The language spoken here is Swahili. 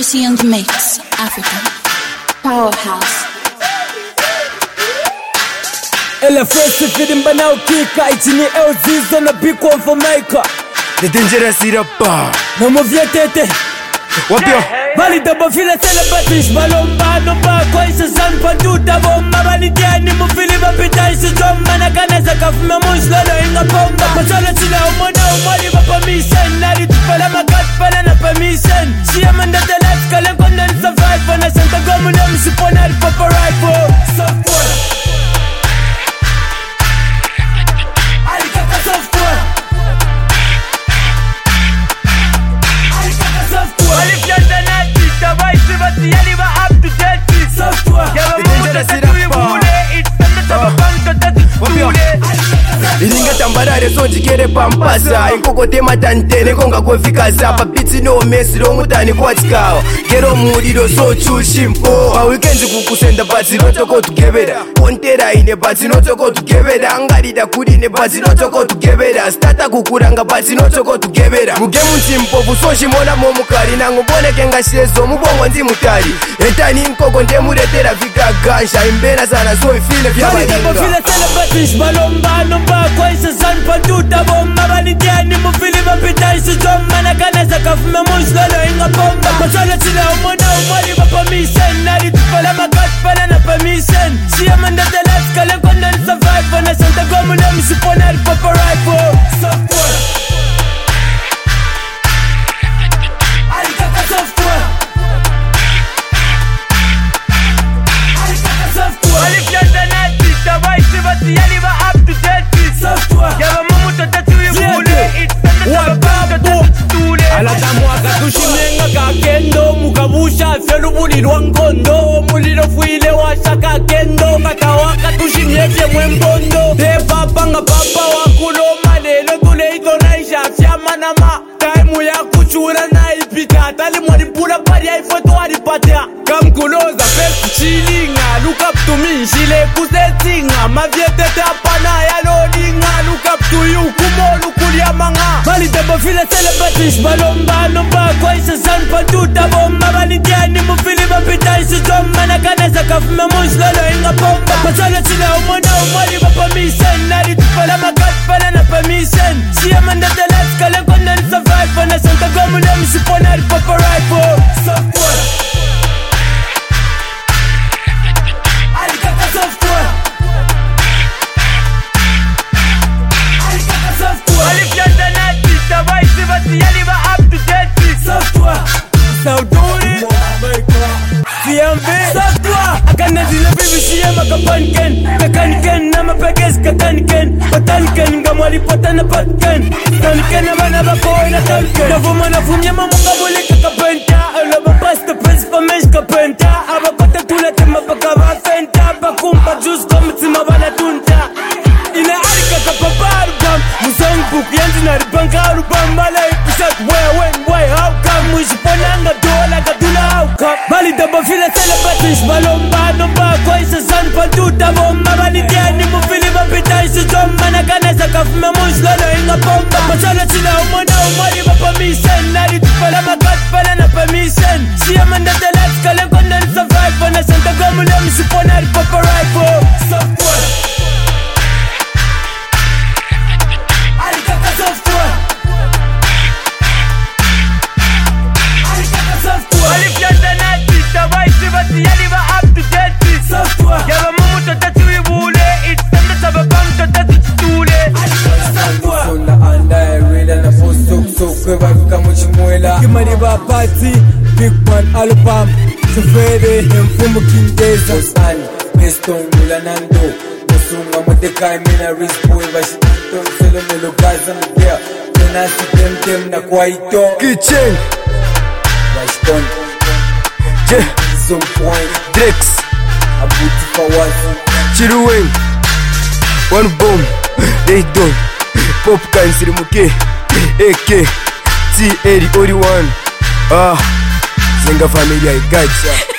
Mercy on the mix, Africa. Powerhouse. Ela first feeding banao kika. Itini LZ's on a big one for Micah. The dangerous rapper. No move your tete. Wapio. Bali double feel a celebratish. Balomba no ba kwa isa san panduta bomba. Bali diani mo fili bapita isa zomba. Nakaneza kafume muslolo inga bomba. Masala sila umona umali ba permission. Nari tupala magat pala na permission. Siya manda the life kale kondan survive. Wana santa gomu na msipona di papa rifle. Software. Alikaka software. Iringa tambarare so jikere pampasa Inkoko tema tantene konga kufika zapa Biti no mesi lo mutani kwa tikawa Gero murido so chushimpo Weekenzi kukusenda bati notoko tukebeda Pontera ine bati notoko tukebeda Angarida kurine bati notoko tukebeda Stata kukuranga bati notoko tukebeda Mugemu nchimpofu so shimona momukari Nangubone kenga shezo mubongo ndi mutari Etani nkoko ndemuretera vika gansha Imbena sana so ifile vya balinga File celebratish balomba nomba kwa isa san panduta bomba Bali diani mufili bapita isa zomba Nakaneza kafume muslolo inga bomba Masala sila umona umali ba permission Nari tupala magat pala na permission Siya manda the life kale kondan survive Wana santa gomu na msipona di papa rifle Software. Alikaka software. Alikaka software. Alifianza nati tabaisi bati yali ba up to date software. Yaba mumu totatu yubule itanda tabakam totatu tule Alatamu akatushimyenga kakendo Mukabusha felu bulirwa nkondo Muliro fuile washa kakendo Katawa katushimyevye mwembondo Te papa nga papa wakulo malelo Tule ito naisha fyama nama Taimu ya kuchura na ipita Tali mwaripura pari ya ifoto waripatea Kamkuloza first chilinga Look up to me shile kusetinga Mavietete apana ya lolinga Look up to you kumolu kulia manga Bali debo file celebratish balomba Nomba kwa isa san panduta bomba Bali diani mufili bapita isa zomba Nakaneza kafume muslolo inga bomba Masala sila umona umali ba permission Nari tupala magat pala na permission Siya manda the life kale kondan survive Wana santa gomu na msipona di papa rifle Software. Alikaka software. Alikaka software. Alifianza nati tabaisi bati yali ba up to date software. Sauduri CMV software. Akana zile bibi siya makapanken Kakanken na mapekes kakanken Patanken ngamwali pota na patken Tanken na mana bako na tanken Navuma na fumye mamunga bule kakapenta Alaba pasta prince pa mesh kapenta Abakota tulete mapaka vafenta Bakumpa juice komitima bala tunta Ina arika kapaparu bam Musang book yanzi na ribankaru bam Mala ipisat where when why how come Mwishiponanga dola kadula how come Bali daba fila celebratish balomba Nomba kwa isa san panduta bomba Bali diani mufili bapita isa zomba Nakaneza kafume muslolo inga bomba Masala sila umona umali ba permission Nari tupala magat pala na permission Siya manda the life kale kondan survive Wana santa gomu na msipona di papa rifle Software. Alikaka software. Alikaka software. Alifianza nati tabaisi bati yali ba up to date software. Yaba mumu totatu yubule itanda tabakam totatu tule Software. Sona anda rila na posok kwe bafika muchimwela Kimari ba party Big man album Sufere Mfumu kindeza Osani, Peston, Mulanando Musunga Motekai, Mina Rizboy Bashitanto, Selo Melo Gaza Mugea Tenasi Tem na Kwaito Kitchen Washton Zone Point Drex Abuti Fawazi Chiruweng One bomb They done Popcorn Sirimuke AK T80 Ori1 Zenga familia igacha